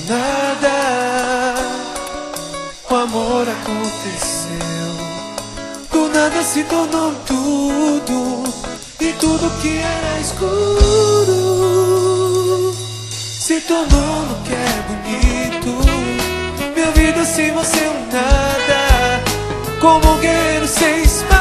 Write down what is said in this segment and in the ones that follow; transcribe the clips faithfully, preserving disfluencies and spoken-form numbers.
nada o amor aconteceu, do nada se tornou tudo, e tudo que era escuro se tornou no que é bonito. Minha vida sem você é um nada, como um guerreiro sem espada.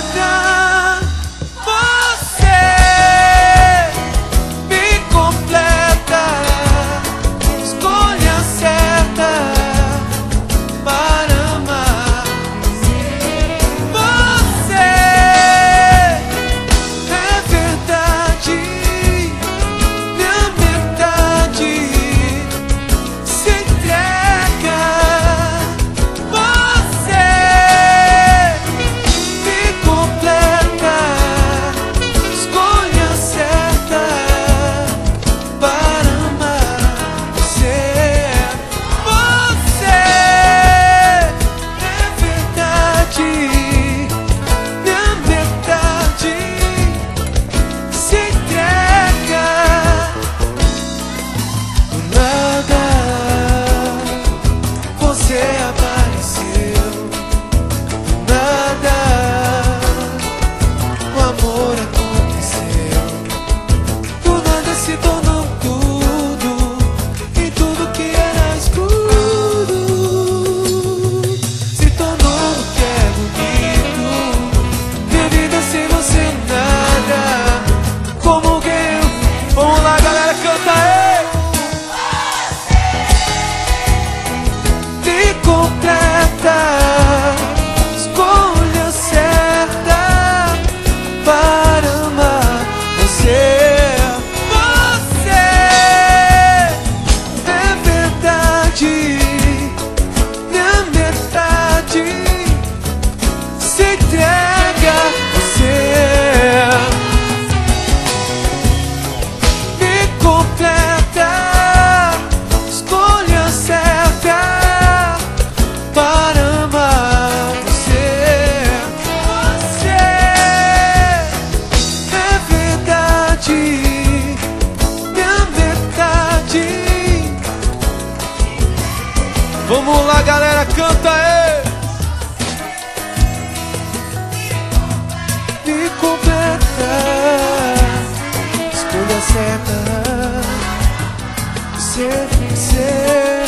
Vamos lá, galera, canta aí! Me completa, escolha certa, ser, ser.